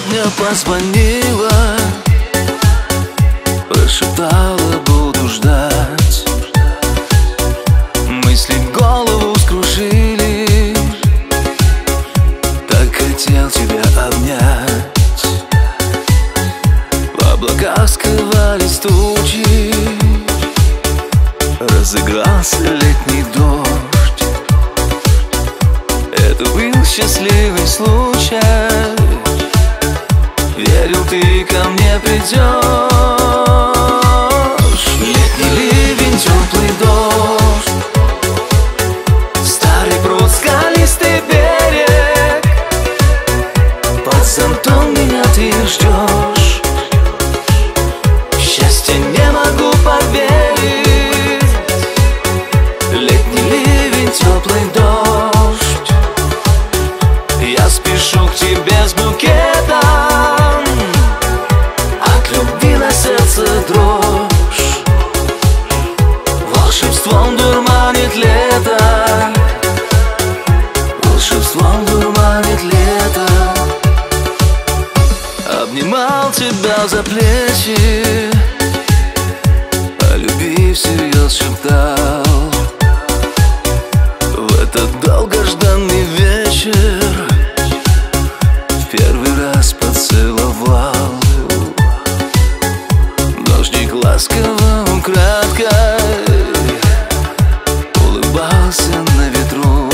сегодня позвонила, прошептала, буду ждать. Мысли голову скружили, так хотел тебя обнять. В облаках скрывались тучи, разыгрался летний дождь. Это был счастливый случай, верил, ты ко мне придешь. Летний ливень, теплый дождь, старый пруд, скалистый берег. Под зонтом меня ты ждешь. Счастье не могу поверить. Летний ливень, теплый дождь, я спешу к тебе с букетом. От любви на сердце дрожь, волшебством дурманит лето, волшебством дурманит лето. Обнимал тебя за плечи, о любви всерьез шептал. В этот долгожданный вечер в первый раз поцеловал. Дождик ласково украдкой улыбался на ветру.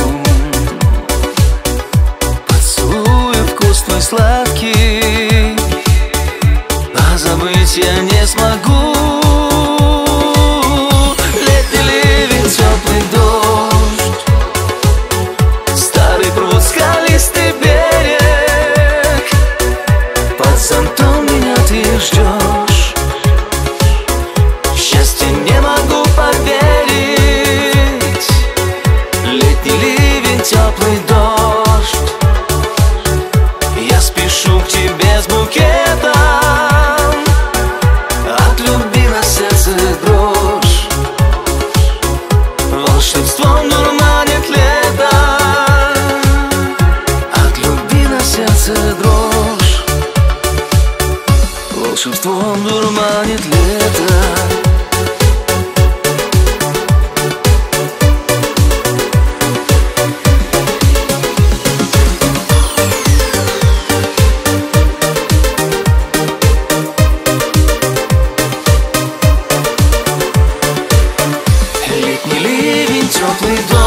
Поцелуй, вкус твой сладкий, а забыть я не смогу. Летний ливень, теплый дождь, старый пруд, скалистый берег. Под зонтом меня ты ждешь. Счастье не могу поверить. Летний ливень, теплый дождь, я спешу к тебе с букетом. От любви на сердце дрожь, волшебством дурманит лето. От любви на сердце дрожь, волшебством дурманит лето. Летний ливень, теплый дождь,